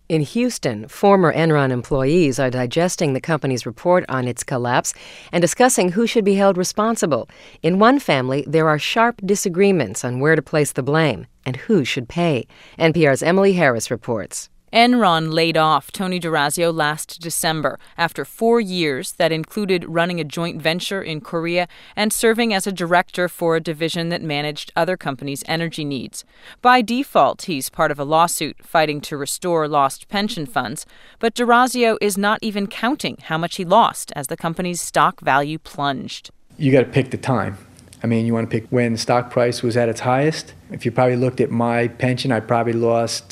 In Houston, former Enron employees are digesting the company's report on its collapse and discussing who should be held responsible. In one family, there are sharp disagreements on where to place the blame and who should pay. NPR's Emily Harris reports. Enron laid off Tony D'Orazio last December after 4 years that included running a joint venture in Korea and serving as a director for a division that managed other companies' energy needs. By default, he's part of a lawsuit fighting to restore lost pension funds, but D'Orazio is not even counting how much he lost as the company's stock value plunged. You got to pick the time. I mean, you want to pick when the stock price was at its highest. If you probably looked at my pension, I probably lost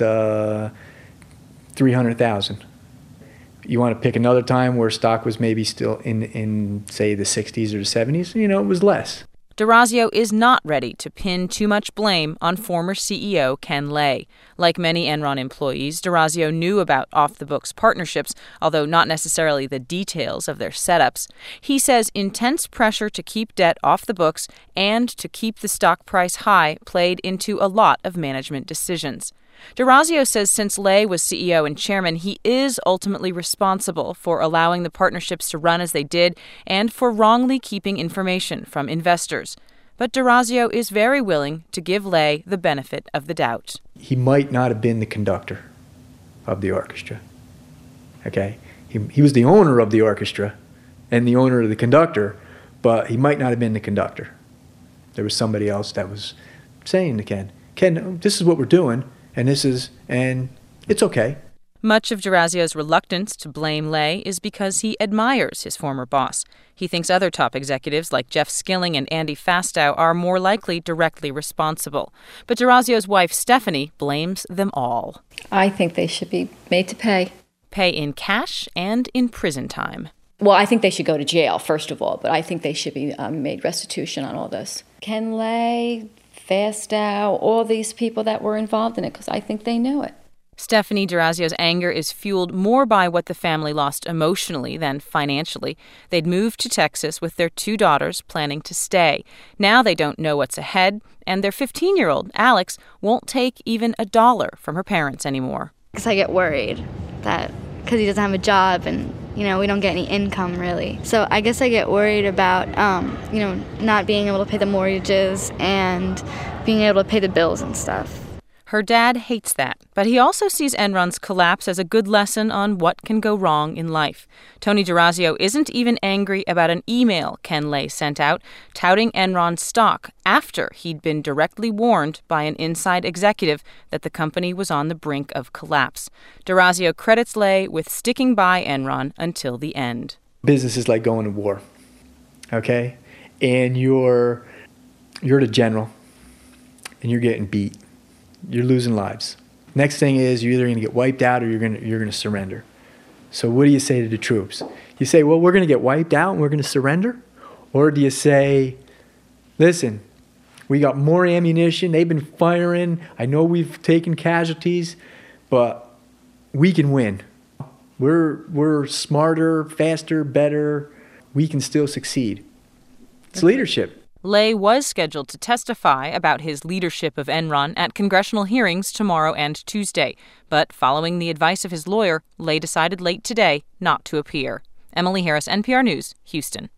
$300,000. You want to pick another time where stock was maybe still in say the 60s or the 70s, it was less. D'Orazio is not ready to pin too much blame on former CEO Ken Lay. Like many Enron employees, D'Orazio knew about off-the-books partnerships, although not necessarily the details of their setups. He says intense pressure to keep debt off the books and to keep the stock price high played into a lot of management decisions. D'Orazio says since Lay was CEO and chairman, he is ultimately responsible for allowing the partnerships to run as they did and for wrongly keeping information from investors. But D'Orazio is very willing to give Lay the benefit of the doubt. He might not have been the conductor of the orchestra. Okay? He was the owner of the orchestra and the owner of the conductor, but he might not have been the conductor. There was somebody else that was saying to Ken, this is what we're doing. And it's okay. Much of D'Orazio's reluctance to blame Lay is because he admires his former boss. He thinks other top executives like Jeff Skilling and Andy Fastow are more likely directly responsible. But D'Orazio's wife, Stephanie, blames them all. I think they should be made to pay. Pay in cash and in prison time. Well, I think they should go to jail, first of all, but I think they should be made restitution on all this. Ken Lay, Fastow, all these people that were involved in it, because I think they knew it. Stephanie D'Orazio's anger is fueled more by what the family lost emotionally than financially. They'd moved to Texas with their 2 daughters, planning to stay. Now they don't know what's ahead, and their 15-year-old, Alex, won't take even $1 from her parents anymore. Because I get worried that because he doesn't have a job and we don't get any income, really. So I guess I get worried about, not being able to pay the mortgages and being able to pay the bills and stuff. Her dad hates that, but he also sees Enron's collapse as a good lesson on what can go wrong in life. Tony D'Orazio isn't even angry about an email Ken Lay sent out touting Enron's stock after he'd been directly warned by an inside executive that the company was on the brink of collapse. D'Orazio credits Lay with sticking by Enron until the end. Business is like going to war, okay? And you're the general, and you're getting beat. You're losing lives. Next thing is you're either going to get wiped out or you're going to surrender. So what do you say to the troops? You say, well, we're going to get wiped out and we're going to surrender? Or do you say, listen, we got more ammunition. They've been firing. I know we've taken casualties, but we can win. We're smarter, faster, better. We can still succeed. It's leadership. Lay was scheduled to testify about his leadership of Enron at congressional hearings tomorrow and Tuesday. But following the advice of his lawyer, Lay decided late today not to appear. Emily Harris, NPR News, Houston.